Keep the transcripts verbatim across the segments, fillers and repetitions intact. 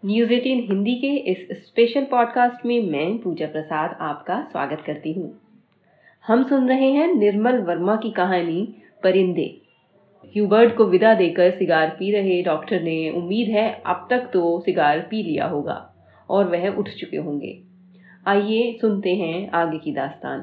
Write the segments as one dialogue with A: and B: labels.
A: News eighteen Hindi के इस special podcast में मैं पूजा प्रसाद आपका स्वागत करती हूँ। हम सुन रहे हैं निर्मल वर्मा की कहानी परिंदे। ह्यूबर्ट को विदा देकर सिगार पी रहे डॉक्टर ने उम्मीद है अब तक तो सिगार पी लिया होगा और वह उठ चुके होंगे। आइए सुनते हैं आगे की दास्तान।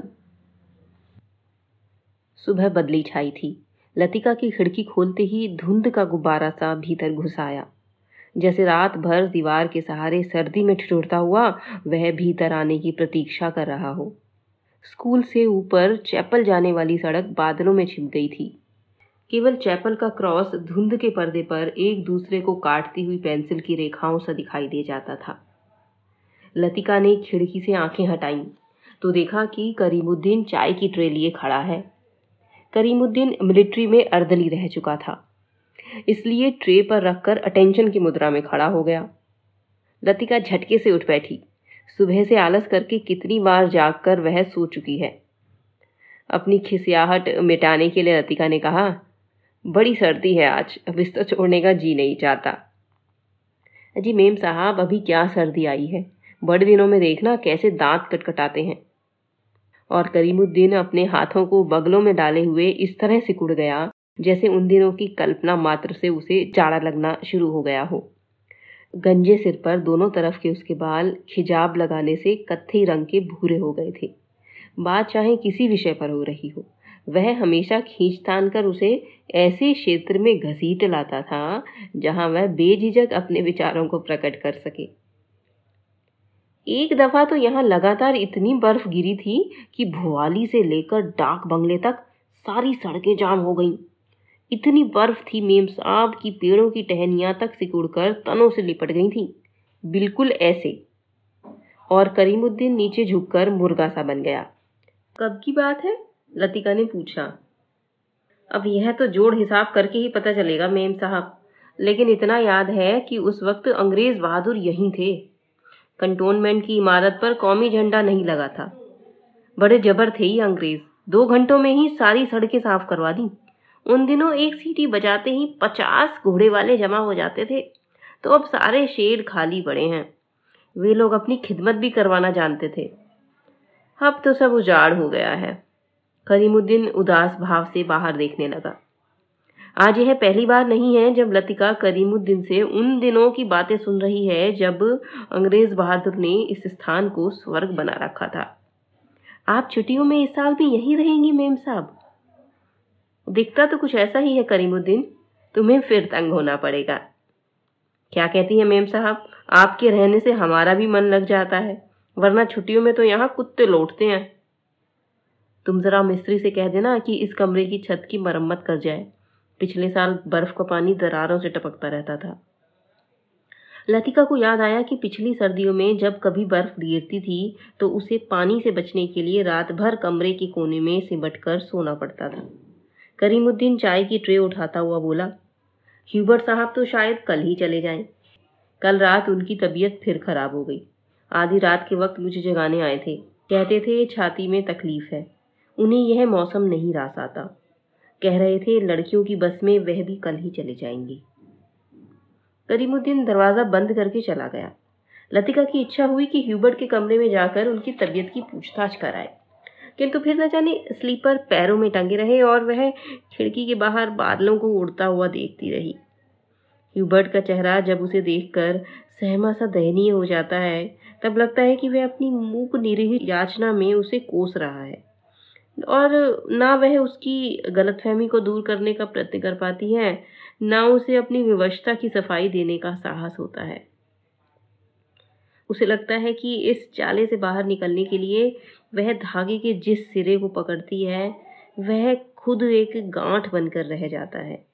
A: सुबह बदली छाई थी। लतिका की खिड़की खोलते ही धुंध का गुब्बारा सा भीतर घुस आया। जैसे रात भर दीवार के सहारे सर्दी में ठिठुरता हुआ वह भीतर आने की प्रतीक्षा कर रहा हो। स्कूल से ऊपर चैपल जाने वाली सड़क बादलों में छिप गई थी। केवल चैपल का क्रॉस धुंध के पर्दे पर एक दूसरे को काटती हुई पेंसिल की रेखाओं सा दिखाई दे जाता था। लतिका ने खिड़की से आंखें हटाईं तो देखा कि करीमुद्दीन चाय की ट्रे लिए खड़ा है। करीमुद्दीन मिलिट्री में अर्दली रह चुका था, इसलिए ट्रे पर रखकर अटेंशन की मुद्रा में खड़ा हो गया। लतिका झटके से उठ बैठी। सुबह से आलस करके कितनी बार जागकर वह सो चुकी है। अपनी खिसियाहट मिटाने के लिए लतिका ने कहा, बड़ी सर्दी है आज, बिस्तर छोड़ने का जी नहीं चाहता। जी मेम साहब, अभी क्या सर्दी आई है, बड़े दिनों में देखना कैसे दांत कटकटाते हैं। और करीमुद्दीन अपने हाथों को बगलों में डाले हुए इस तरह सिकुड़ गया जैसे उन दिनों की कल्पना मात्र से उसे जाड़ा लगना शुरू हो गया हो। गंजे सिर पर दोनों तरफ के उसके बाल खिजाब लगाने से कत्थई रंग के भूरे हो गए थे। बात चाहे किसी विषय पर हो रही हो, वह हमेशा खींचतान कर उसे ऐसे क्षेत्र में घसीट लाता था जहां वह बेझिझक अपने विचारों को प्रकट कर सके। एक दफा तो यहाँ लगातार इतनी बर्फ गिरी थी कि भुआली से लेकर डाक बंगले तक सारी सड़कें जाम हो गईं। इतनी बर्फ थी मेम साहब की पेड़ों की टहनियां तक सिकुड़कर तनों से लिपट गई थी, बिल्कुल ऐसे। और करीमुद्दीन नीचे झुककर मुर्गा सा बन गया। कब की बात है? लतिका ने पूछा। अब यह तो जोड़ हिसाब करके ही पता चलेगा मेम साहब, लेकिन इतना याद है कि उस वक्त अंग्रेज बहादुर यहीं थे। कंटोनमेंट की इमारत पर कौमी झंडा नहीं लगा था। बड़े जबर थे ये अंग्रेज, दो घंटों में ही सारी सड़कें साफ करवा दी। उन दिनों एक सीटी बजाते ही पचास घोड़े वाले जमा हो जाते थे, तो अब सारे शेड खाली पड़े हैं। वे लोग अपनी खिदमत भी करवाना जानते थे। अब तो सब उजाड़ हो गया है। करीमुद्दीन उदास भाव से बाहर देखने लगा। आज यह पहली बार नहीं है जब लतिका करीमुद्दीन से उन दिनों की बातें सुन रही है जब अंग्रेज बहादुर ने इस स्थान को स्वर्ग बना रखा था। आप छुट्टियों में इस साल भी यहीं रहेंगी मेम साहब? दिखता तो कुछ ऐसा ही है करीमुद्दीन, तुम्हें फिर तंग होना पड़ेगा। क्या कहती है मेम साहब, आपके रहने से हमारा भी मन लग जाता है, वरना छुट्टियों में तो यहाँ कुत्ते लौटते हैं। तुम जरा मिस्त्री से कह देना कि इस कमरे की छत की मरम्मत कर जाए। पिछले साल बर्फ का पानी दरारों से टपकता रहता था। लतिका को याद आया कि पिछली सर्दियों में जब कभी बर्फ गिरती थी तो उसे पानी से बचने के लिए रात भर कमरे के कोने में सिमट कर सोना पड़ता था। करीमुद्दीन चाय की ट्रे उठाता हुआ बोला, ह्यूबर्ट साहब तो शायद कल ही चले जाएं। कल रात उनकी तबीयत फिर खराब हो गई। आधी रात के वक्त मुझे जगाने आए थे। कहते थे छाती में तकलीफ है, उन्हें यह मौसम नहीं रास आता। कह रहे थे लड़कियों की बस में वह भी कल ही चले जाएंगी। करीमुद्दीन दरवाजा बंद करके चला गया। लतिका की इच्छा हुई कि ह्यूबर्ट के कमरे में जाकर उनकी तबीयत की पूछताछ कराए, किंतु फिर न जाने स्लीपर पैरों में टंगे रहे और वह खिड़की के बाहर बादलों को उड़ता हुआ देखती रही। ह्यूबर्ट का चेहरा जब उसे देखकर सहमा सा दयनीय हो जाता है, तब लगता है कि वह अपनी मूक निरीह याचना में उसे कोस रहा है और ना वह उसकी गलतफहमी को दूर करने का प्रयत्न कर पाती है, ना उसे अपनी विवशता की सफाई देने का साहस होता है। उसे लगता है कि इस जाले से बाहर निकलने के लिए वह धागे के जिस सिरे को पकड़ती है वह खुद एक गांठ बनकर रह जाता है।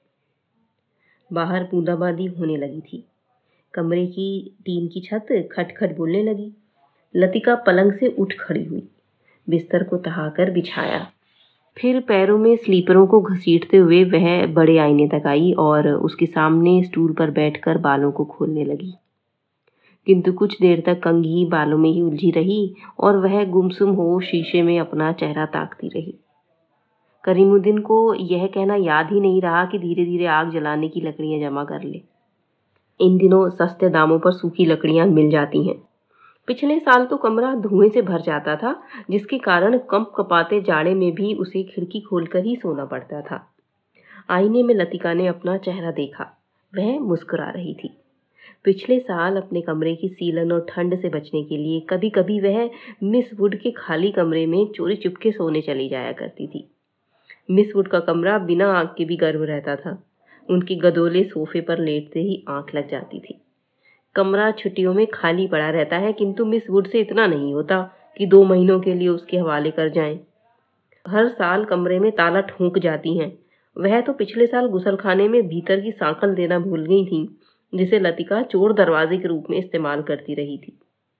A: बाहर बूंदाबांदी होने लगी थी। कमरे की टीन की छत खटखट बोलने लगी। लतिका पलंग से उठ खड़ी हुई, बिस्तर को तहाकर बिछाया, फिर पैरों में स्लीपरों को घसीटते हुए वह बड़े आईने तक आई और उसके सामने स्टूल पर बैठकर बालों को खोलने लगी। किंतु कुछ देर तक कंघी बालों में ही उलझी रही और वह गुमसुम हो शीशे में अपना चेहरा ताकती रही। करीमुद्दीन को यह कहना याद ही नहीं रहा कि धीरे धीरे आग जलाने की लकड़ियां जमा कर ले। इन दिनों सस्ते दामों पर सूखी लकड़ियां मिल जाती हैं। पिछले साल तो कमरा धुएं से भर जाता था, जिसके कारण कंप कपाते जाड़े में भी उसे खिड़की खोलकर ही सोना पड़ता था। आईने में लतिका ने अपना चेहरा देखा। वह मुस्कुरा रही थी। पिछले साल अपने कमरे की सीलन और ठंड से बचने के लिए कभी कभी वह मिस वुड के खाली कमरे में चोरी चुपके सोने चली जाया करती थी। मिस वुड का कमरा बिना आग के भी गर्म रहता था। उनके गदोले सोफे पर लेटते ही आंख लग जाती थी। कमरा छुट्टियों में खाली पड़ा रहता है, किंतु मिस वुड से इतना नहीं होता कि दो महीनों के लिए उसके हवाले कर जाएं। हर साल कमरे में ताला ठोंक जाती हैं। वह तो पिछले साल गुसलखाने में भीतर की सांकल देना भूल गई थी, जिसे लतिका चोर दरवाजे के रूप में इस्तेमाल करती रही थी।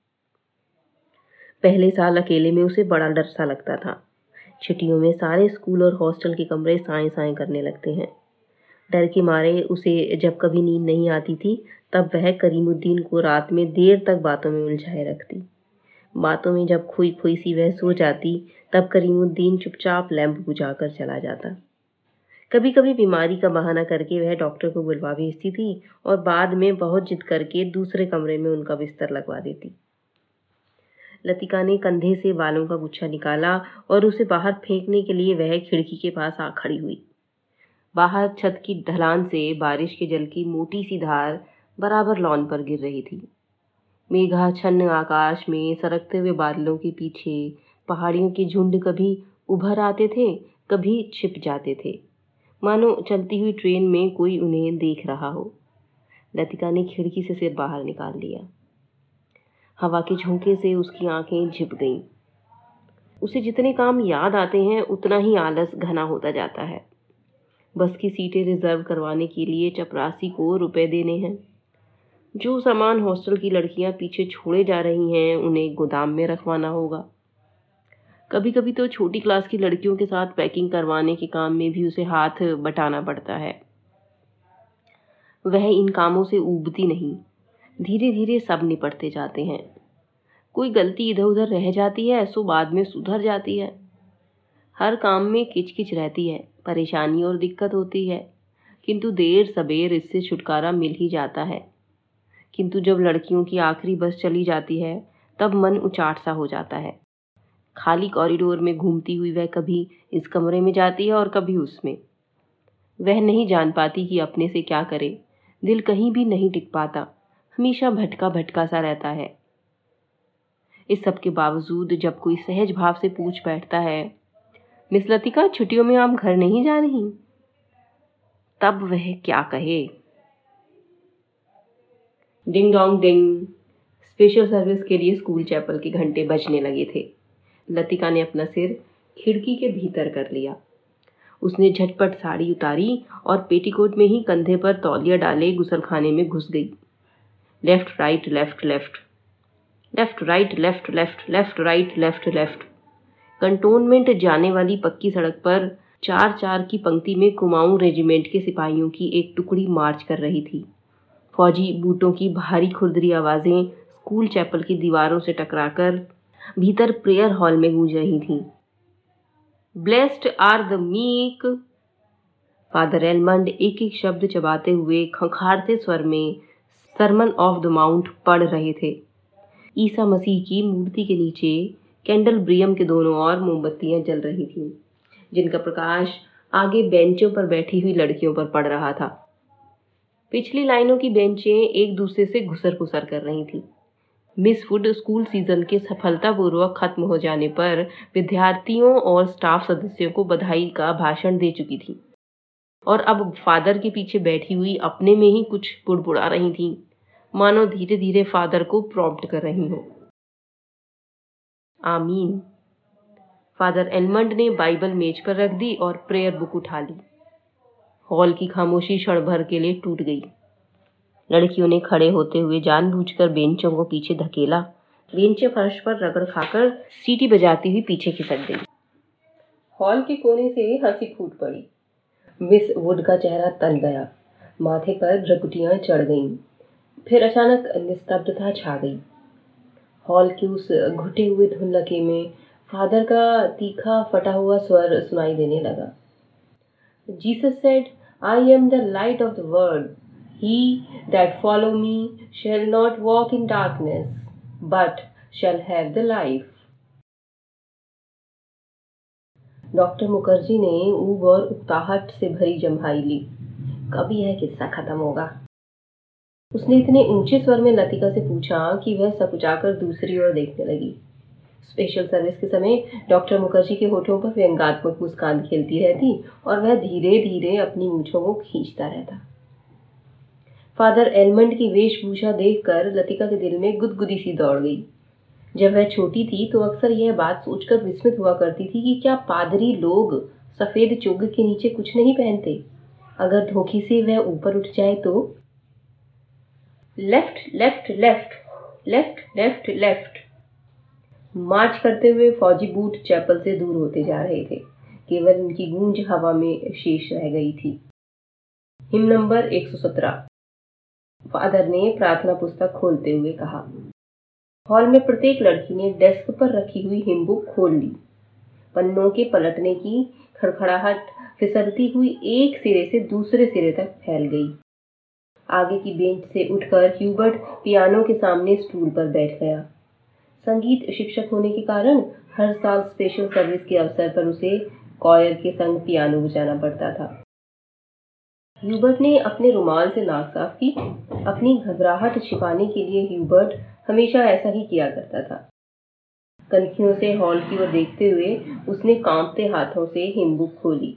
A: पहले साल अकेले में उसे बड़ा डर सा लगता था। छुट्टियों में सारे स्कूल और हॉस्टल के कमरे साएं साएं करने लगते हैं। डर के मारे उसे जब कभी नींद नहीं आती थी, तब वह करीमुद्दीन को रात में देर तक बातों में उलझाए रखती। बातों में जब खोई खोई सी वह सो जाती, तब करीमुद्दीन चुपचाप लैंप बुझाकर चला जाता। कभी कभी बीमारी का बहाना करके वह डॉक्टर को बुलवा भेजती थी और बाद में बहुत जिद करके दूसरे कमरे में उनका बिस्तर लगवा देती। लतिका ने कंधे से बालों का गुच्छा निकाला और उसे बाहर फेंकने के लिए वह खिड़की के पास आ खड़ी हुई। बाहर छत की ढलान से बारिश के जल की मोटी सी धार बराबर लॉन पर गिर रही थी। मेघाच्छन्न आकाश में सरकते हुए बादलों के पीछे पहाड़ियों के झुंड कभी उभर आते थे, कभी छिप जाते थे, मानो चलती हुई ट्रेन में कोई उन्हें देख रहा हो। लतिका ने खिड़की से सिर बाहर निकाल लिया। हवा के झोंके से उसकी आंखें झिप गईं। उसे जितने काम याद आते हैं, उतना ही आलस घना होता जाता है। बस की सीटें रिजर्व करवाने के लिए चपरासी को रुपए देने हैं। जो सामान हॉस्टल की लड़कियां पीछे छोड़े जा रही हैं, उन्हें गोदाम में रखवाना होगा। कभी कभी तो छोटी क्लास की लड़कियों के साथ पैकिंग करवाने के काम में भी उसे हाथ बटाना पड़ता है। वह इन कामों से ऊबती नहीं। धीरे धीरे सब निपटते जाते हैं। कोई गलती इधर उधर रह जाती है, सो बाद में सुधर जाती है। हर काम में किचकिच रहती है, परेशानी और दिक्कत होती है, किंतु देर सबेर इससे छुटकारा मिल ही जाता है। किंतु जब लड़कियों की आखिरी बस चली जाती है, तब मन उचाट सा हो जाता है। खाली कॉरिडोर में घूमती हुई वह कभी इस कमरे में जाती है और कभी उसमें। वह नहीं जान पाती कि अपने से क्या करे। दिल कहीं भी नहीं टिक पाता, हमेशा भटका भटका सा रहता है। इस सब के बावजूद जब कोई सहज भाव से पूछ बैठता है, मिस लतिका, छुट्टियों में आप घर नहीं जा रही, तब वह क्या कहे। Ding dong ding. Special service के लिए स्कूल चैपल के घंटे बजने लगे थे। लतिका ने अपना सिर खिड़की के भीतर कर लिया। उसने झटपट साड़ी उतारी और पेटीकोट में ही कंधे पर तौलिया डाले गुसलखाने में घुस गई। Left right left left left right left left left right left left. Cantonment जाने वाली पक्की सड़क पर चार चार की पंक्ति में कुमाऊं रेजिमेंट के सिपाहियों की एक टुकड़ी मार्च कर रही थी। फौजी बूटों की भारी खुरदरी आवाजें स्कूल चैपल की दीवारों से टकराकर भीतर प्रेयर हॉल में गूंज रही थीं। Blessed are the meek. Father Edmund एक एक शब्द चबाते हुए खंखारते स्वर में सरमन ऑफ द माउंट पढ़ रहे थे। ईसा मसीह की मूर्ति के नीचे कैंडलब्रियम के दोनों ओर मोमबत्तियां जल रही थीं, जिनका प्रकाश आगे बेंचों पर बैठी हुई लड़कियों पर पड़ रहा था। पिछली लाइनों की बेंचें एक दूसरे से घुसर घुसर कर रही थीं। मिस वुड स्कूल सीजन के सफलतापूर्वक खत्म हो जाने पर विद्यार्थियों और स्टाफ सदस्यों को बधाई का भाषण दे चुकी थी और अब फादर के पीछे बैठी हुई अपने में ही कुछ बुड़बुड़ा रही थीं, मानो धीरे धीरे फादर को प्रॉम्प्ट कर रही हो। आमीन। फादर एलमंड ने बाइबल मेज पर रख दी और प्रेयर बुक उठा ली। हॉल की खामोशी क्षण भर के लिए टूट गई। लड़कियों ने खड़े होते हुए जानबूझकर बेंचों को पीछे धकेला। बेंचें फर्श पर रगड़ खाकर सीटी बजाती हुई पीछे खिसक गई। हॉल के कोने से हंसी फूट पड़ी। मिस वुड का चेहरा तन गया, माथे पर भ्रकुटियां चढ़ गईं। फिर अचानक निस्तब्धता छा गई। हॉल के उस घुटे हुए धुंधलके में फादर का तीखा फटा हुआ स्वर सुनाई देने लगा। Jesus said, I am the light of the world. He that follow me shall not walk in darkness, but shall have the life. Doctor Mukherjee ने ऊब और उकताहट से भरी जम्हाई ली। कब यह किस्सा खत्म होगा? उसने इतने ऊंचे स्वर में लतिका से पूछा कि वह सकुचाकर दूसरी ओर देखने लगी। स्पेशल सर्विस के समय डॉक्टर मुखर्जी के होठों पर व्यंग्यात्मक मुस्कान खेलती रहती और वह धीरे धीरे अपनी मूंछों को खींचता रहता। फादर एलमंड की वेशभूषा देखकर लतिका के दिल में गुदगुदी सी दौड़ गई। जब वह छोटी थी तो अक्सर यह बात सोचकर विस्मित हुआ करती थी कि क्या पादरी लोग सफेद चोग के नीचे कुछ नहीं पहनते? अगर धोखे से वह ऊपर उठ जाए तो? Left left left left left left march करते हुए फौजी बूट चैपल से दूर होते जा रहे थे। केवल उनकी गूंज हवा में शेष रह गई थी। हिम नंबर एक सौ सत्रह। फादर ने प्रार्थना पुस्तक खोलते हुए कहा। हॉल में प्रत्येक लड़की ने डेस्क पर रखी हुई हिम बुक खोल ली। पन्नों के पलटने की खड़खड़ाहट फिसलती हुई एक सिरे से दूसरे सिरे तक फैल गई। आगे की बेंच से उठकर ह्यूबर्ट पियानो के सामने स्टूल पर बैठ गया। संगीत शिक्षक होने के कारण हर साल स्पेशल सर्विस के अवसर पर उसे कॉयर के संग पियानो बजाना पड़ता था। ह्यूबर्ट ने अपने रुमाल से नाक साफ की। अपनी घबराहट छिपाने के लिए ह्यूबर्ट हमेशा ऐसा ही किया करता था। कनखियों से हॉल की ओर देखते हुए उसने कांपते हाथों से हिम बुक खोली।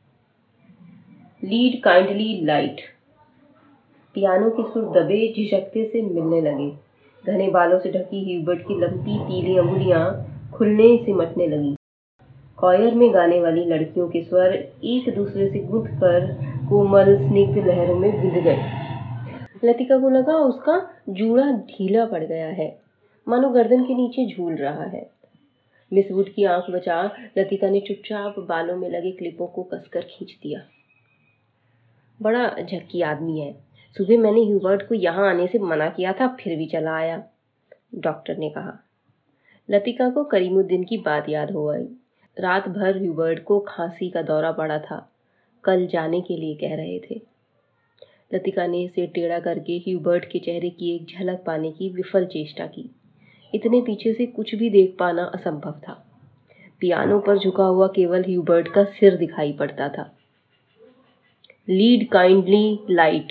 A: Lead kindly light. पियानो के सुर दबे झिझकते से मिलने लगे। घने बालों से ढकी ह्यूबर्ट की लंबी पीली अंगुलियां खुलने सिमटने लगीं। कॉयर में गाने वाली लड़कियों के स्वर एक दूसरे से गुंथ कर कोमल स्निग्ध लहरों में बिंध गए। लतिका को लगा उसका जूड़ा ढीला पड़ गया है, मानो गर्दन के नीचे झूल रहा है। मिस वुड की आंख बचा लतिका ने चुपचाप बालों में लगे क्लिपों को कसकर खींच दिया। बड़ा झक्की आदमी है। सुबह मैंने ह्यूबर्ट को यहाँ आने से मना किया था, फिर भी चला आया, डॉक्टर ने कहा। लतिका को करीमुद्दीन की बात याद हो आई। रात भर ह्यूबर्ट को खांसी का दौरा पड़ा था। कल जाने के लिए कह रहे थे। लतिका ने सिर टेढ़ा करके ह्यूबर्ट के चेहरे की एक झलक पाने की विफल चेष्टा की। इतने पीछे से कुछ भी देख पाना असंभव था। पियानो पर झुका हुआ केवल ह्यूबर्ट का सिर दिखाई पड़ता था। Lead kindly light.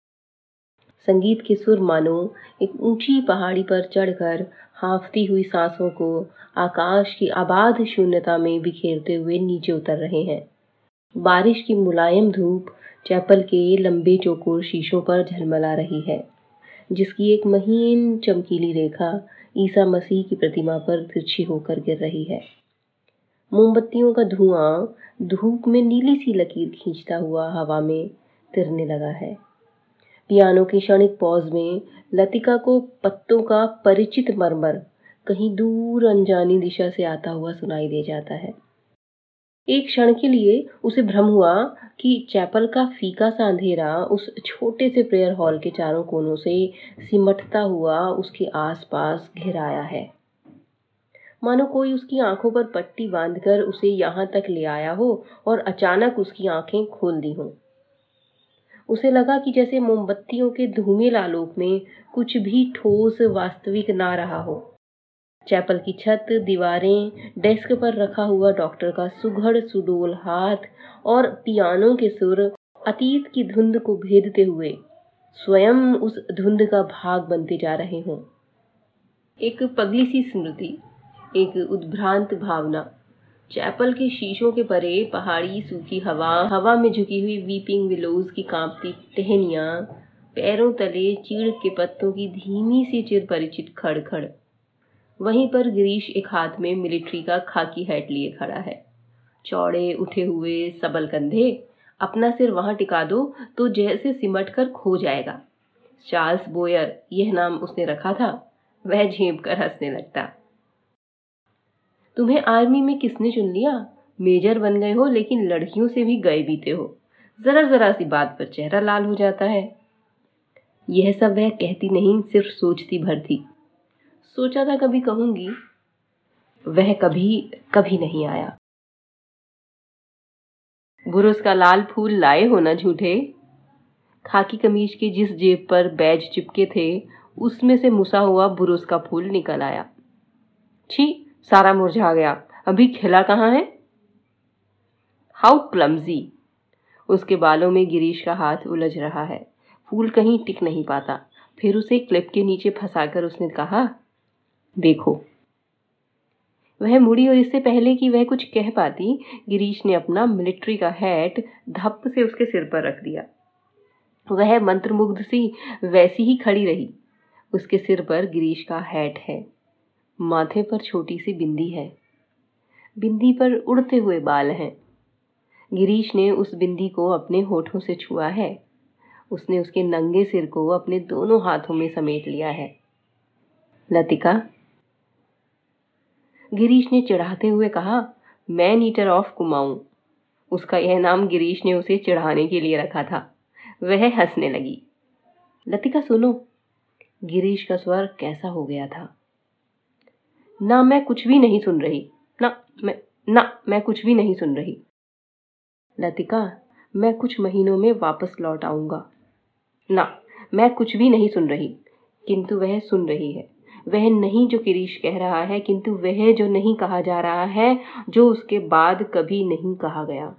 A: संगीत के सुर मानो एक ऊंची पहाड़ी पर चढ़कर हांफती हुई सांसों को आकाश की अबाध शून्यता में बिखेरते हुए नीचे उतर रहे हैं। बारिश की मुलायम धूप चैपल के लंबे चौकोर शीशों पर झलमला रही है, जिसकी एक महीन चमकीली रेखा ईसा मसीह की प्रतिमा पर तिरछी होकर गिर रही है। मोमबत्तियों का धुआं धूप में नीली सी लकीर खींचता हुआ हवा में तिरने लगा है। पियानो के क्षणिक पॉज में लतिका को पत्तों का परिचित मरमर कहीं दूर अनजानी दिशा से आता हुआ सुनाई दे जाता है। एक क्षण के लिए उसे भ्रम हुआ कि चैपल का फीका सा अंधेरा उस छोटे से प्रेयर हॉल के चारों कोनों से सिमटता हुआ उसके आसपास घिर आया है, मानो कोई उसकी आंखों पर पट्टी बांधकर उसे यहाँ तक ले आया हो और अचानक उसकी आंखें खोल दी हों। उसे लगा कि जैसे मोमबत्तियों के धूमिल आलोक में कुछ भी ठोस वास्तविक ना रहा हो। चैपल की छत, दीवारें, डेस्क पर रखा हुआ डॉक्टर का सुघड़ सुडोल हाथ और पियानो के सुर अतीत की धुंध को भेदते हुए स्वयं उस धुंध का भाग बनते जा रहे हों। एक पगली सी स्मृति, एक उद्भ्रांत भावना। चैपल के शीशों के परे पहाड़ी सूखी हवा, हवा में झुकी हुई वीपिंग विलोज की कांपती टहनियां, पैरों तले चीड़ के पत्तों की धीमी सी चिर परिचित खड़खड़। वहीं पर गिरीश एक हाथ में मिलिट्री का खाकी हैट लिए खड़ा है। चौड़े उठे हुए सबल कंधे, अपना सिर वहां टिका दो तो जैसे सिमट कर खो जाएगा। चार्ल्स बोयर यह नाम उसने रखा था। वह झेप कर हंसने लगता। तुम्हें आर्मी में किसने चुन लिया? मेजर बन गए हो, लेकिन लड़कियों से भी गए बीते हो। जरा जरा सी बात पर चेहरा लाल हो जाता है। यह सब वह कहती नहीं, सिर्फ सोचती भर थी। सोचा था कभी कहूंगी, वह कभी कभी नहीं आया। बुरुस का लाल फूल लाए हो ना झूठे? खाकी कमीज के जिस जेब पर बैज चिपके थे उसमें से मुसा हुआ बुरुस का फूल निकल आया। छी, सारा मुरझा गया, अभी खिला कहाँ है? How clumsy. उसके बालों में गिरीश का हाथ उलझ रहा है, फूल कहीं टिक नहीं पाता। फिर उसे क्लिप के नीचे फंसाकर उसने कहा, देखो। वह मुड़ी और इससे पहले कि वह कुछ कह पाती, गिरीश ने अपना मिलिट्री का हैट धप से उसके सिर पर रख दिया। वह मंत्रमुग्ध सी वैसी ही खड़ी रही। उसके सिर पर गिरीश का हैट है, माथे पर छोटी सी बिंदी है, बिंदी पर उड़ते हुए बाल हैं। गिरीश ने उस बिंदी को अपने होठों से छुआ है। उसने उसके नंगे सिर को अपने दोनों हाथों में समेट लिया है। लतिका, गिरीश ने चिढ़ाते हुए कहा, मैन ईटर ऑफ कुमाऊं। उसका यह नाम गिरीश ने उसे चिढ़ाने के लिए रखा था। वह हंसने लगी। लतिका सुनो। गिरीश का स्वर कैसा हो गया था। ना, मैं कुछ भी नहीं सुन रही। ना मैं ना मैं कुछ भी नहीं सुन रही। लतिका, मैं कुछ महीनों में वापस लौट आऊंगा। ना, मैं कुछ भी नहीं सुन रही। किंतु वह सुन रही है। वह नहीं जो गिरीश कह रहा है, किंतु वह जो नहीं कहा जा रहा है, जो उसके बाद कभी नहीं कहा गया।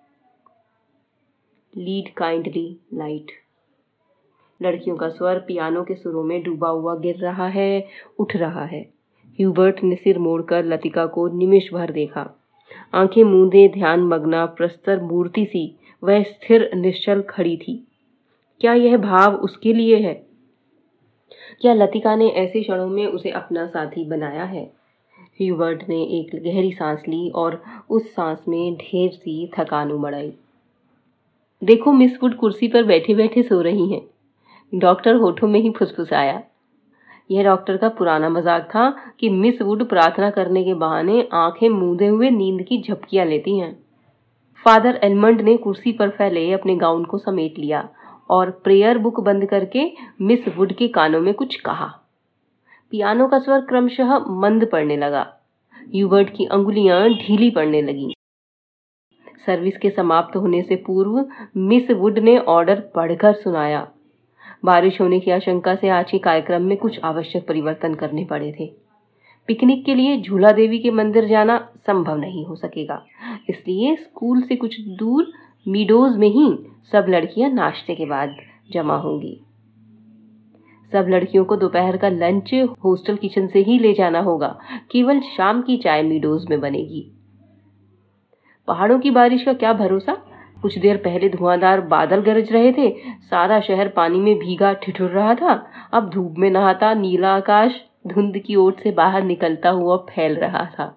A: Lead kindly light. लड़कियों का स्वर पियानो के सुरों में डूबा हुआ गिर रहा है, उठ रहा है। ह्यूबर्ट ने सिर मोड़कर लतिका को निमिष भर देखा। आंखें मूंदे ध्यान मग्ना प्रस्तर मूर्ति सी वह स्थिर निश्चल खड़ी थी। क्या यह भाव उसके लिए है? क्या लतिका ने ऐसे क्षणों में उसे अपना साथी बनाया है? ह्यूबर्ट ने एक गहरी सांस ली और उस सांस में ढेर सी थकान उमड़ आई। देखो, मिस वुड कुर्सी पर बैठे बैठे सो रही हैं। डॉक्टर होठों में ही फुसफुसाया। यह डॉक्टर का पुराना मजाक था कि मिस वुड प्रार्थना करने के बहाने आंखें मूंदे हुए नींद की झपकियां लेती हैं। फादर एलमंड ने कुर्सी पर फैले अपने गाउन को समेट लिया और प्रेयर बुक बंद करके मिस वुड के कानों में कुछ कहा। पियानो का स्वर क्रमशः मंद पड़ने लगा। ह्यूबर्ट की अंगुलियां ढीली पड़ने लगीं। सर्विस के समाप्त होने से पूर्व मिस वुड ने ऑर्डर पढ़कर सुनाया। बारिश होने की आशंका से आज के कार्यक्रम में कुछ आवश्यक परिवर्तन करने पड़े थे। पिकनिक के लिए झूला देवी के मंदिर जाना संभव नहीं हो सकेगा, इसलिए स्कूल से कुछ दूर मीडोज में ही सब लड़कियां नाश्ते के बाद जमा होंगी। सब लड़कियों को दोपहर का लंच हॉस्टल किचन से ही ले जाना होगा। केवल शाम की चाय मीडोज में बनेगी। पहाड़ों की बारिश का क्या भरोसा। कुछ देर पहले धुआंधार बादल गरज रहे थे, सारा शहर पानी में भीगा ठिठुर रहा था। अब धूप में नहाता नीला आकाश धुंध की ओट से बाहर निकलता हुआ फैल रहा था।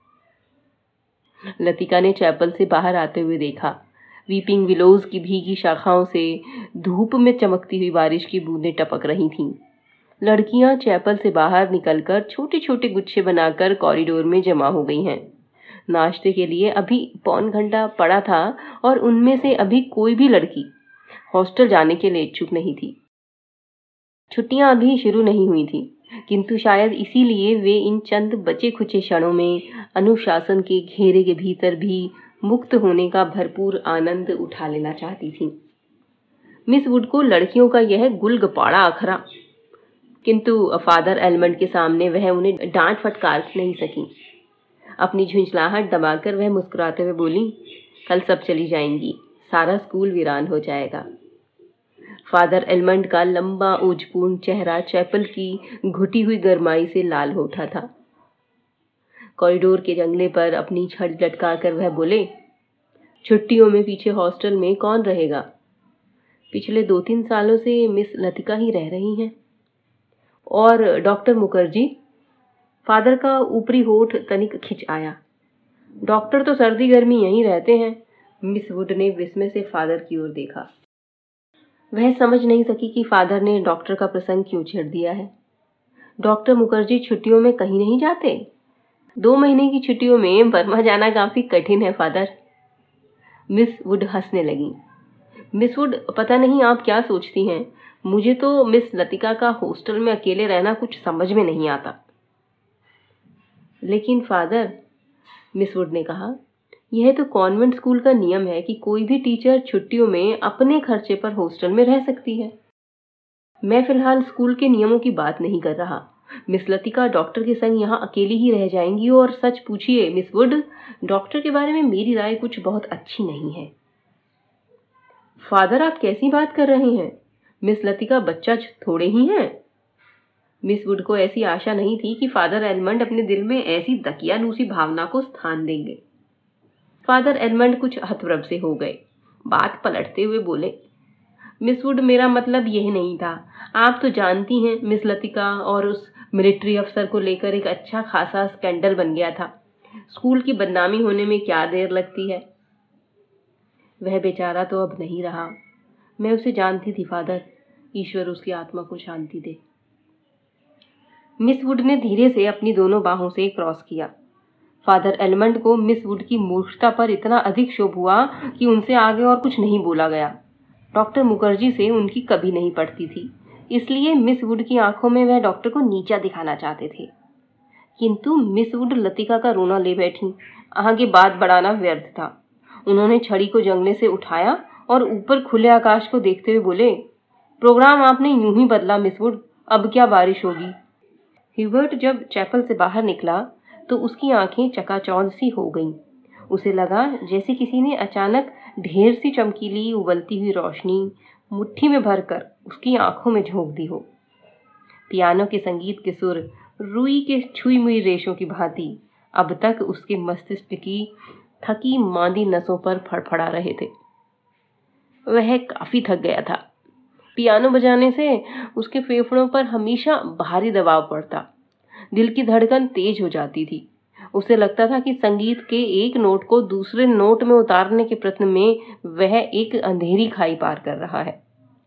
A: लतिका ने चैपल से बाहर आते हुए देखा। वीपिंग विलोज की भीगी शाखाओं से धूप में चमकती हुई बारिश की बूंदें टपक रही थीं। लड़कियां चैपल से बाहर निकलकर छोटे छोटे गुच्छे बनाकर कॉरिडोर में जमा हो गई हैं। नाश्ते के लिए अभी पौन घंटा पड़ा था और उनमें से अभी कोई भी लड़की हॉस्टल जाने के लिए इच्छुक नहीं थी। छुट्टियां अभी शुरू नहीं हुई थी, किंतु शायद इसीलिए वे इन चंद बचे खुचे क्षणों में अनुशासन के घेरे के भीतर भी मुक्त होने का भरपूर आनंद उठा लेना चाहती थीं। मिस वुड को लड़कियों का यह गुलगपाड़ा अखरा, किंतु फादर एलमंड के सामने वह उन्हें डांट फटकार नहीं सकी। अपनी झुंझलाहट दबाकर वह मुस्कुराते हुए बोली, कल सब चली जाएंगी, सारा स्कूल वीरान हो जाएगा। फादर एलमंड का लंबा ओजपूर्ण चेहरा चैपल की घुटी हुई गरमाई से लाल हो उठा था। कॉरिडोर के जंगले पर अपनी छड़ लटकाकर वह बोले, छुट्टियों में पीछे हॉस्टल में कौन रहेगा? पिछले दो तीन सालों से मिस लतिका ही रह रही हैं। और डॉक्टर मुखर्जी? फादर का ऊपरी होठ तनिक खिंच आया। डॉक्टर तो सर्दी गर्मी यहीं रहते हैं। मिस वुड ने विस्मय से फादर की ओर देखा। वह समझ नहीं सकी कि फादर ने डॉक्टर का प्रसंग क्यों छेड़ दिया है। डॉक्टर मुखर्जी छुट्टियों में कहीं नहीं जाते? दो महीने की छुट्टियों में बर्मा जाना काफी कठिन है फादर। मिस वुड हंसने लगी। मिस वुड, पता नहीं आप क्या सोचती हैं, मुझे तो मिस लतिका का हॉस्टल में अकेले रहना कुछ समझ में नहीं आता। लेकिन फादर, मिस वुड ने कहा, यह तो कॉन्वेंट स्कूल का नियम है कि कोई भी टीचर छुट्टियों में अपने खर्चे पर हॉस्टल में रह सकती है। मैं फिलहाल स्कूल के नियमों की बात नहीं कर रहा। मिस लतिका डॉक्टर के संग यहाँ अकेली ही रह जाएंगी और सच पूछिए मिस वुड, डॉक्टर के बारे में मेरी राय कुछ बहुत अच्छी नहीं है। फादर, आप कैसी बात कर रहे हैं? मिस लतिका बच्चा थोड़े ही हैं। मिस वुड को ऐसी आशा नहीं थी कि फादर एडमंड अपने दिल में ऐसी दकियानूसी भावना को स्थान देंगे। फादर एडमंड कुछ हतप्रभ से हो गए। बात पलटते हुए बोले, मिस वुड, मेरा मतलब यह नहीं था। आप तो जानती हैं मिस लतिका और उस मिलिट्री अफसर को लेकर एक अच्छा खासा स्कैंडल बन गया था। स्कूल की बदनामी होने में क्या देर लगती है। वह बेचारा तो अब नहीं रहा। मैं उसे जानती थी फादर। ईश्वर उसकी आत्मा को शांति दे। मिस वुड ने धीरे से अपनी दोनों बाहों से क्रॉस किया। फादर एडमंड को मिस वुड की मूर्खता पर इतना अधिक क्षोभ हुआ कि उनसे आगे और कुछ नहीं बोला गया। डॉक्टर मुखर्जी से उनकी कभी नहीं पड़ती थी, इसलिए मिस वुड की आंखों में वह डॉक्टर को नीचा दिखाना चाहते थे। किंतु मिस वुड लतिका का रोना ले बैठी। आगे बात बढ़ाना व्यर्थ था। उन्होंने छड़ी को जंगले से उठाया और ऊपर खुले आकाश को देखते हुए बोले, प्रोग्राम आपने यूं ही बदला मिस वुड, अब क्या बारिश होगी। ह्यूबर्ट जब चैपल से बाहर निकला तो उसकी आंखें चकाचौंध सी हो गईं। उसे लगा जैसे किसी ने अचानक ढेर सी चमकीली उबलती हुई रोशनी मुट्ठी में भरकर उसकी आंखों में झोंक दी हो। पियानो के संगीत के सुर रुई के छुई मुई रेशों की भांति अब तक उसके मस्तिष्क की थकी मांदी नसों पर फड़फड़ा रहे थे। वह काफी थक गया था। पियानो बजाने से उसके फेफड़ों पर हमेशा भारी दबाव पड़ता। दिल की धड़कन तेज हो जाती थी। उसे लगता था कि संगीत के एक नोट को दूसरे नोट में उतारने के प्रयत्न में वह एक अंधेरी खाई पार कर रहा है।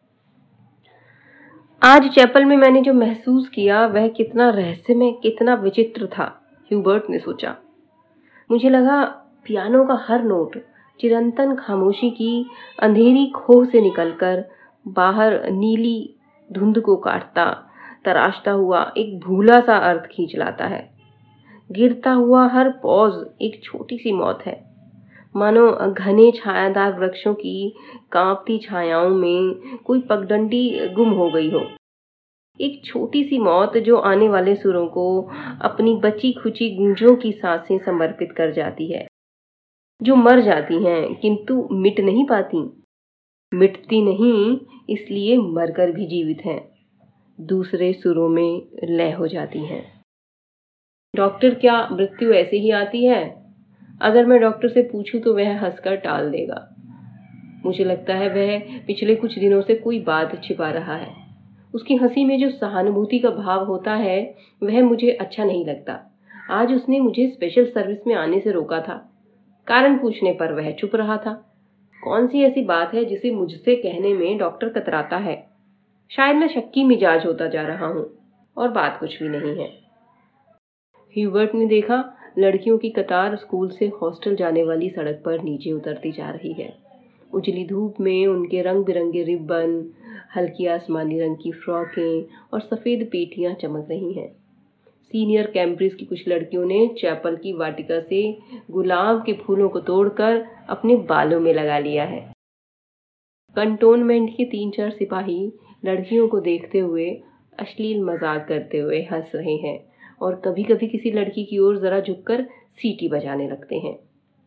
A: आज चैपल में मैंने जो महसूस किया वह कितना रहस्यमय, कितना विचित्र था, ह्यूबर्ट ने सोचा। मुझे लगा पियानो का हर नोट चिरंतन खामोशी की अंधेरी खोह से निकलकर बाहर नीली धुंध को काटता, तराशता हुआ एक भूला सा अर्थ खींच लाता है। गिरता हुआ हर पॉज एक छोटी सी मौत है, मानो घने छायादार वृक्षों की कांपती छायाओं में कोई पगडंडी गुम हो गई हो। एक छोटी सी मौत जो आने वाले सुरों को अपनी बची खुची गूंजों की सांसें समर्पित कर जाती है, जो मर जाती हैं किंतु मिट नहीं पाती। मिटती नहीं, इसलिए मरकर भी जीवित हैं, दूसरे सुरों में लय हो जाती हैं। डॉक्टर, क्या मृत्यु ऐसे ही आती है? अगर मैं डॉक्टर से पूछूं तो वह हंसकर टाल देगा। मुझे लगता है वह पिछले कुछ दिनों से कोई बात छिपा रहा है। उसकी हंसी में जो सहानुभूति का भाव होता है वह मुझे अच्छा नहीं लगता। आज उसने मुझे स्पेशल सर्विस में आने से रोका था। कारण पूछने पर वह चुप रहा था। कौन सी ऐसी बात है जिसे मुझसे कहने में डॉक्टर कतराता है? शायद मैं शक्की मिजाज होता जा रहा हूँ और बात कुछ भी नहीं है। ह्यूबर्ट ने देखा लड़कियों की कतार स्कूल से हॉस्टल जाने वाली सड़क पर नीचे उतरती जा रही है। उजली धूप में उनके रंग बिरंगे रिबन, हल्की आसमानी रंग की फ्रॉकें और सफ़ेद पेटियां चमक रही हैं। सीनियर कैम्ब्रिज की कुछ लड़कियों ने चैपल की वाटिका से गुलाब के फूलों को तोड़कर अपने बालों में लगा लिया है। कंटोनमेंट के तीन चार सिपाही लड़कियों को देखते हुए अश्लील मजाक करते हुए हंस रहे हैं और कभी कभी किसी लड़की की ओर जरा झुककर सीटी बजाने लगते हैं।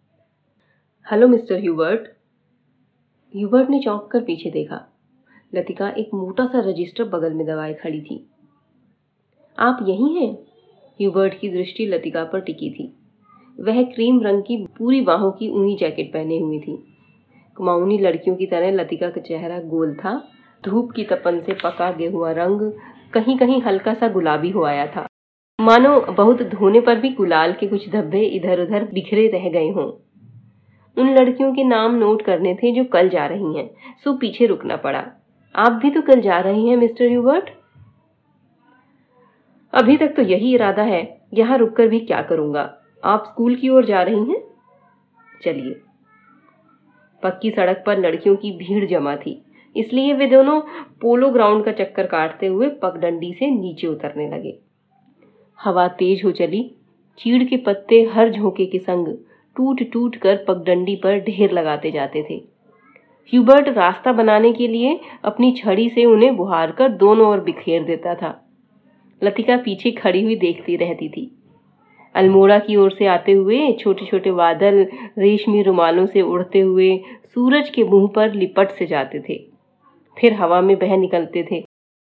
A: Hello mister Hubert. ह्यूबर्ट ने चौंक कर पीछे देखा। लतिका एक मोटा सा रजिस्टर बगल में दबाए खड़ी थी। आप यहीं हैं? ह्यूबर्ट की दृष्टि लतिका पर टिकी थी। वह क्रीम रंग की पूरी बाहों की ऊनी जैकेट पहने हुई थी। कुमाऊनी लड़कियों की तरह लतिका का चेहरा गोल था। धूप की तपन से पका गेहुआ रंग कहीं कहीं हल्का सा गुलाबी हो आया था, मानो बहुत धोने पर भी गुलाल के कुछ धब्बे इधर उधर बिखरे रह गए हों। उन लड़कियों के नाम नोट करने थे जो कल जा रही हैं, सो पीछे रुकना पड़ा। आप भी तो कल जा रही हैं मिस्टर ह्यूबर्ट? अभी तक तो यही इरादा है, यहाँ रुककर भी क्या करूंगा। आप स्कूल की ओर जा रही हैं? चलिए। पक्की सड़क पर लड़कियों की भीड़ जमा थी, इसलिए वे दोनों पोलो ग्राउंड का चक्कर काटते हुए पगडंडी से नीचे उतरने लगे। हवा तेज हो चली। चीड़ के पत्ते हर झोंके के संग टूट टूट कर पगडंडी पर ढेर लगाते जाते थे। ह्यूबर्ट रास्ता बनाने के लिए अपनी छड़ी से उन्हें बुहार कर दोनों ओर बिखेर देता था। लतिका पीछे खड़ी हुई देखती रहती थी। अल्मोड़ा की ओर से आते हुए छोटे छोटे बादल रेशमी रुमालों से उड़ते हुए सूरज के मुंह पर लिपट से जाते थे, फिर हवा में बह निकलते थे।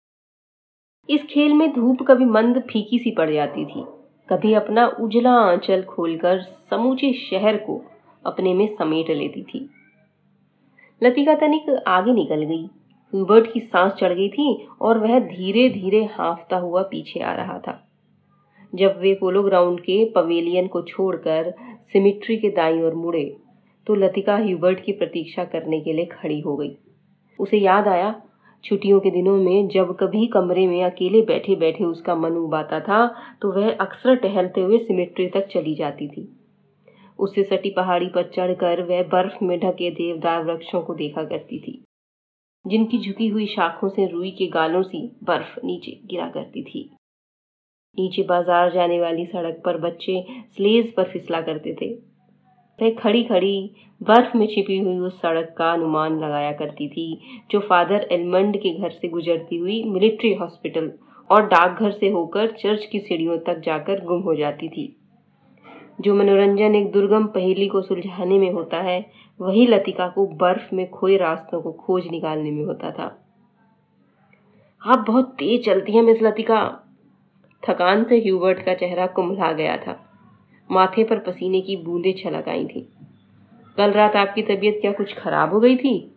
A: इस खेल में धूप कभी मंद फीकी सी पड़ जाती थी, कभी अपना उजला आंचल खोलकर समूचे शहर को अपने में समेट लेती थी। लतिका तनिक आगे निकल गई। ह्यूबर्ट की सांस चढ़ गई थी और वह धीरे धीरे हांफता हुआ पीछे आ रहा था। जब वे पोलो ग्राउंड के पवेलियन को छोड़कर सिमेट्री के दाईं ओर मुड़े तो लतिका ह्यूबर्ट की प्रतीक्षा करने के लिए खड़ी हो गई। उसे याद आया, छुट्टियों के दिनों में जब कभी कमरे में अकेले बैठे बैठे उसका मन उबाता था तो वह अक्सर टहलते हुए सिमेट्री तक चली जाती थी। उससे सटी पहाड़ी पर चढ़कर वह बर्फ में ढके देवदार वृक्षों को देखा करती थी, जिनकी झुकी हुई शाखों से रुई के गालों सी बर्फ नीचे गिरा करती थी। नीचे बाजार जाने वाली सड़क पर बच्चे स्लेज पर फिसला करते थे। वह खड़ी खड़ी बर्फ में छिपी हुई उस सड़क का अनुमान लगाया करती थी जो फादर एलमंड के घर से गुजरती हुई मिलिट्री हॉस्पिटल और डाकघर से होकर चर्च की सीढ़ियों तक जाकर गुम हो जाती थी। जो मनोरंजन एक दुर्गम पहेली को सुलझाने में होता है, वही लतिका को बर्फ में खोए रास्तों को खोज निकालने में होता था। आप बहुत तेज चलती हैं मिस लतिका। थकान से ह्यूबर्ट का चेहरा कुम्हला गया था, माथे पर पसीने की बूंदें छलक आई थी। कल रात आपकी तबीयत क्या कुछ खराब हो गई थी?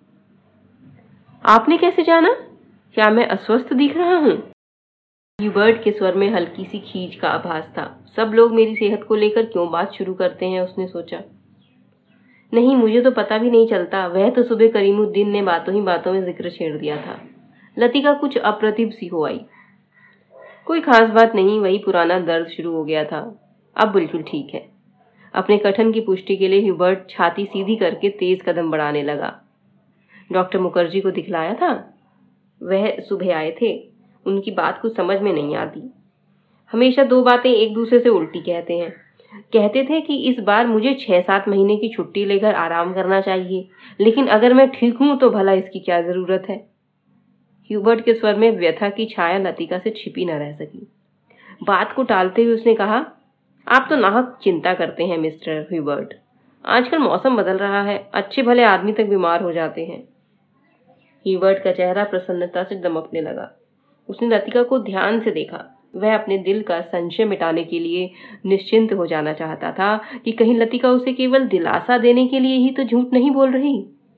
A: आपने कैसे जाना? क्या मैं अस्वस्थ दिख रहा हूँ? ह्यूबर्ट के स्वर में हल्की सी खींच का आभास था। सब लोग मेरी सेहत को लेकर क्यों बात शुरू करते हैं, उसने सोचा। नहीं, मुझे तो पता भी नहीं चलता। वह तो सुबह करीमुद्दीन ने बातों ही बातों में जिक्र छेड़ दिया था। लतिका कुछ अप्रतिभ सी हो आई। कोई खास बात नहीं, वही पुराना दर्द शुरू हो गया था। अब बिल्कुल ठीक है। अपने कथन की पुष्टि के लिए ह्यूबर्ट छाती सीधी करके तेज कदम बढ़ाने लगा। डॉक्टर मुखर्जी को दिखलाया था? वह सुबह आए थे। उनकी बात कुछ समझ में नहीं आती। हमेशा दो बातें एक दूसरे से उल्टी कहते हैं। कहते थे कि इस बार मुझे छह सात महीने की छुट्टी लेकर आराम करना चाहिए, लेकिन अगर मैं ठीक हूं तो भला इसकी क्या जरूरत है। ह्यूबर्ट के स्वर में व्यथा की छाया लतिका से छिपी न रह सकी। बात को टालते हुए उसने कहा, आप तो नाहक चिंता करते हैं मिस्टर ह्यूबर्ट। आजकल मौसम बदल रहा है, अच्छे भले आदमी तक बीमार हो जाते हैं। ह्यूबर्ट का चेहरा प्रसन्नता से दमकने लगा। उसने लतिका को ध्यान से देखा। वह अपने दिल का संशय मिटाने के लिए निश्चिंत हो जाना चाहता था कि कहीं लतिका उसे केवल दिलासा देने के लिए ही तो झूठ नहीं बोल रही।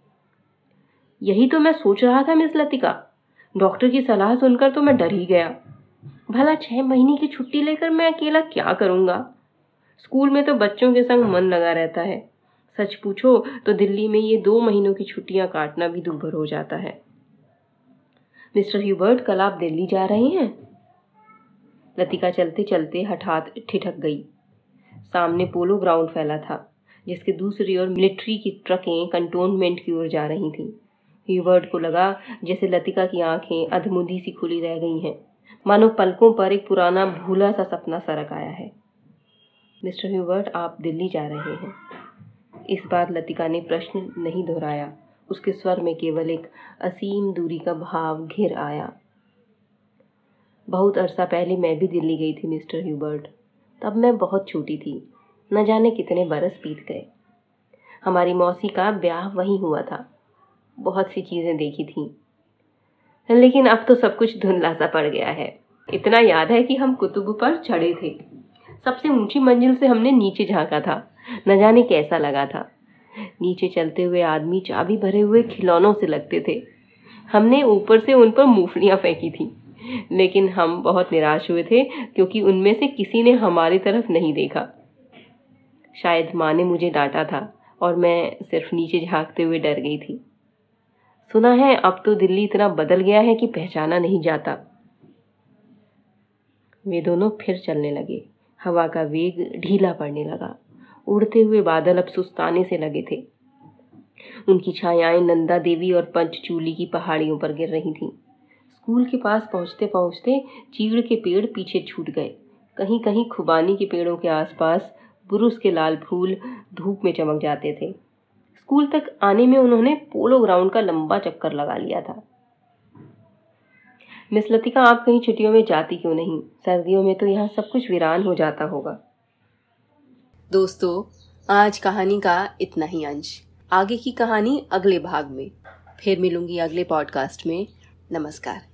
A: यही तो मैं सोच रहा था मिस लतिका। डॉक्टर की सलाह सुनकर तो मैं डर ही गया। भला छह महीने की छुट्टी लेकर मैं अकेला क्या करूंगा? स्कूल में तो बच्चों के संग मन लगा रहता है। सच पूछो तो दिल्ली में ये दो महीनों की छुट्टियां काटना भी दुभर हो जाता है। मिस्टर ह्यूबर्ट, कल आप दिल्ली जा रहे हैं? लतिका चलते चलते हठात ठिठक गई। सामने पोलो ग्राउंड फैला था, जिसके दूसरी ओर मिलिट्री की ट्रकें कंटोनमेंट की ओर जा रही थीं। ह्यूबर्ट को लगा जैसे लतिका की आंखें अधमुंधी सी खुली रह गई हैं, मानो पलकों पर एक पुराना भूला सा सपना सरक आया है। मिस्टर ह्यूबर्ट, आप दिल्ली जा रहे हैं? इस बार लतिका ने प्रश्न नहीं दोहराया। उसके स्वर में केवल एक असीम दूरी का भाव घिर आया। बहुत अरसा पहले मैं भी दिल्ली गई थी मिस्टर ह्यूबर्ट। तब मैं बहुत छोटी थी, न जाने कितने बरस बीत गए। हमारी मौसी का ब्याह वहीं हुआ था। बहुत सी चीजें देखी थी, लेकिन अब तो सब कुछ धुंधला सा पड़ गया है। इतना याद है कि हम कुतुब पर चढ़े थे। सबसे ऊंची मंजिल से हमने नीचे झांका था। न जाने कैसा लगा था। नीचे चलते हुए आदमी चाबी भरे हुए खिलौनों से लगते थे। हमने ऊपर से उन पर मूंगफलियां फेंकी थी, लेकिन हम बहुत निराश हुए थे क्योंकि उनमें से किसी ने हमारी तरफ नहीं देखा। शायद माँ ने मुझे डांटा था और मैं सिर्फ नीचे झांकते हुए डर गई थी। सुना है अब तो दिल्ली इतना बदल गया है कि पहचाना नहीं जाता। वे दोनों फिर चलने लगे। हवा का वेग ढीला पड़ने लगा। उड़ते हुए बादल अब सुस्ताने से लगे थे। उनकी छायाएं नंदा देवी और पंचचूली की पहाड़ियों पर गिर रही थीं। स्कूल के पास पहुंचते पहुंचते चीड़ के पेड़ पीछे छूट गए। कहीं कहीं खुबानी के पेड़ों के आसपास पुरुष के लाल फूल धूप में चमक जाते थे। स्कूल तक आने में उन्होंने पोलो ग्राउंड का लंबा चक्कर लगा लिया था। मिस लतिका, आप कहीं छुट्टियों में जाती क्यों नहीं? सर्दियों में तो यहाँ सब कुछ वीरान हो जाता होगा।
B: दोस्तों, आज कहानी का इतना ही अंश। आगे की कहानी अगले भाग में। फिर मिलूंगी अगले पॉडकास्ट में। नमस्कार।